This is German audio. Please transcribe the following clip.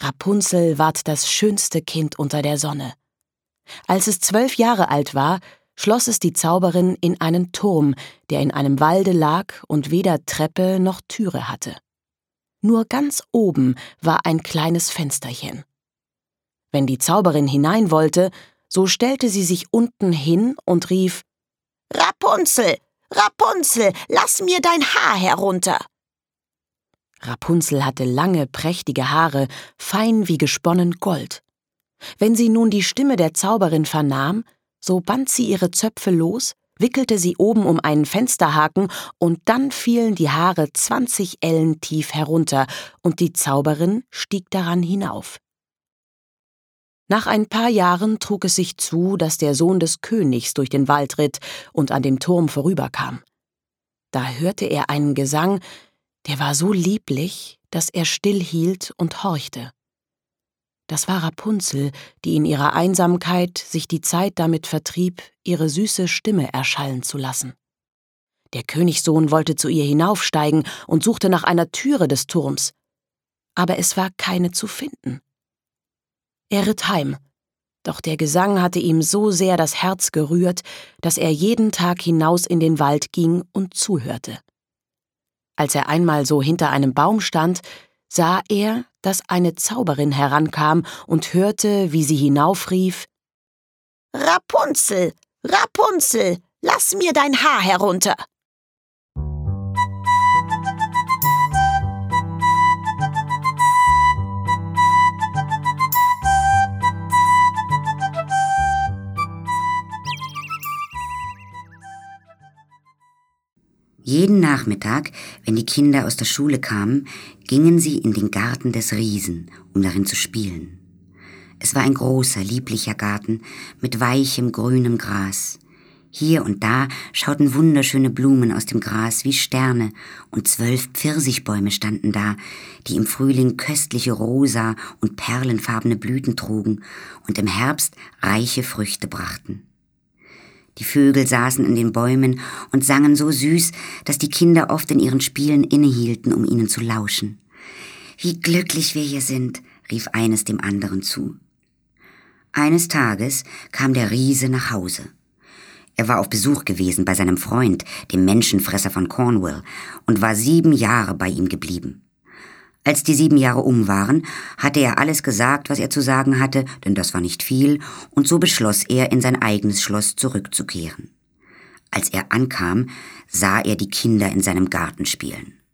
Rapunzel ward das schönste Kind unter der Sonne. Als es 12 Jahre alt war, schloss es die Zauberin in einen Turm, der in einem Walde lag und weder Treppe noch Türe hatte. Nur ganz oben war ein kleines Fensterchen. Wenn die Zauberin hinein wollte, so stellte sie sich unten hin und rief: »Rapunzel, Rapunzel, lass mir dein Haar herunter!« Rapunzel hatte lange, prächtige Haare, fein wie gesponnen Gold. Wenn sie nun die Stimme der Zauberin vernahm, so band sie ihre Zöpfe los, wickelte sie oben um einen Fensterhaken, und dann fielen die Haare 20 Ellen tief herunter, und die Zauberin stieg daran hinauf. Nach ein paar Jahren trug es sich zu, dass der Sohn des Königs durch den Wald ritt und an dem Turm vorüberkam. Da hörte er einen Gesang, der war so lieblich, dass er stillhielt und horchte. Das war Rapunzel, die in ihrer Einsamkeit sich die Zeit damit vertrieb, ihre süße Stimme erschallen zu lassen. Der Königssohn wollte zu ihr hinaufsteigen und suchte nach einer Türe des Turms, aber es war keine zu finden. Er ritt heim, doch der Gesang hatte ihm so sehr das Herz gerührt, dass er jeden Tag hinaus in den Wald ging und zuhörte. Als er einmal so hinter einem Baum stand, sah er, dass eine Zauberin herankam und hörte, wie sie hinaufrief: »Rapunzel, Rapunzel, lass mir dein Haar herunter!« Jeden Nachmittag, wenn die Kinder aus der Schule kamen, gingen sie in den Garten des Riesen, um darin zu spielen. Es war ein großer, lieblicher Garten mit weichem, grünem Gras. Hier und da schauten wunderschöne Blumen aus dem Gras wie Sterne, und 12 Pfirsichbäume standen da, die im Frühling köstliche rosa und perlenfarbene Blüten trugen und im Herbst reiche Früchte brachten. Die Vögel saßen in den Bäumen und sangen so süß, dass die Kinder oft in ihren Spielen innehielten, um ihnen zu lauschen. »Wie glücklich wir hier sind«, rief eines dem anderen zu. Eines Tages kam der Riese nach Hause. Er war auf Besuch gewesen bei seinem Freund, dem Menschenfresser von Cornwall, und war 7 Jahre bei ihm geblieben. Als die 7 Jahre um waren, hatte er alles gesagt, was er zu sagen hatte, denn das war nicht viel, und so beschloss er, in sein eigenes Schloss zurückzukehren. Als er ankam, sah er die Kinder in seinem Garten spielen.